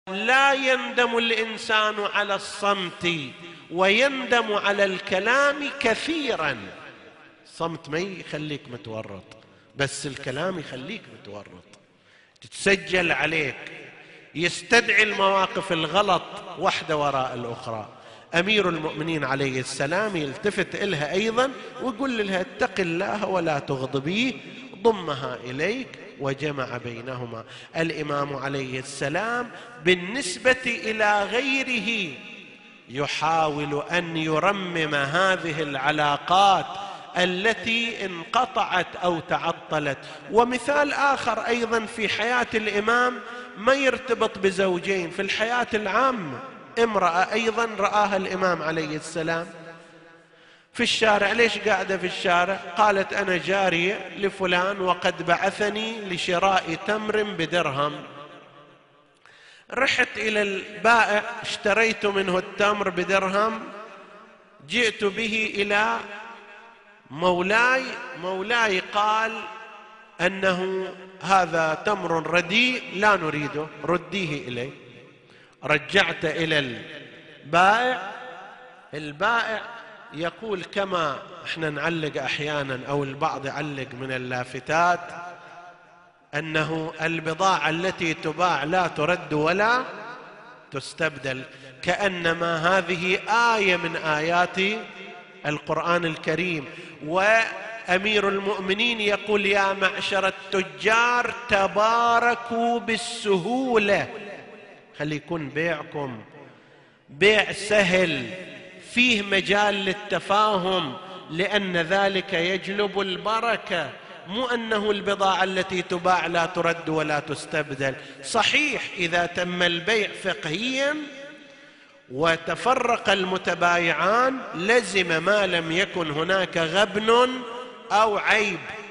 لا يندم الإنسان على الصمت ويندم على الكلام كثيرا. الصمت ما يخليك متورط، بس الكلام يخليك متورط، تتسجل عليك، يستدعي المواقف الغلط واحدة وراء الأخرى. أمير المؤمنين عليه السلام يلتفت إلها أيضا ويقول لها اتق الله ولا تغضبيه، ضمها إليك وجمع بينهما. الإمام عليه السلام بالنسبة إلى غيره يحاول أن يرمم هذه العلاقات التي انقطعت أو تعطلت. ومثال آخر أيضا في حياة الإمام ما يرتبط بزوجين، في الحياة العامة، امرأة أيضا رآها الإمام عليه السلام في الشارع. ليش قاعدة في الشارع؟ قالت أنا جارية لفلان وقد بعثني لشراء تمر بدرهم، رحت إلى البائع اشتريت منه التمر بدرهم، جئت به إلى مولاي قال أنه هذا تمر رديء لا نريده، رديه إليه. رجعت إلى البائع يقول كما احنا نعلق أحيانا أو البعض يعلق من اللافتات أنه البضاعة التي تباع لا ترد ولا تستبدل، كأنما هذه آية من آيات القرآن الكريم. وأمير المؤمنين يقول يا معشر التجار تباركوا بالسهولة، خلي يكون بيعكم بيع سهل فيه مجال للتفاهم، لأن ذلك يجلب البركة، مو أنه البضاعة التي تباع لا ترد ولا تستبدل. صحيح إذا تم البيع فقهيا وتفرق المتبايعان لزم ما لم يكن هناك غبن أو عيب،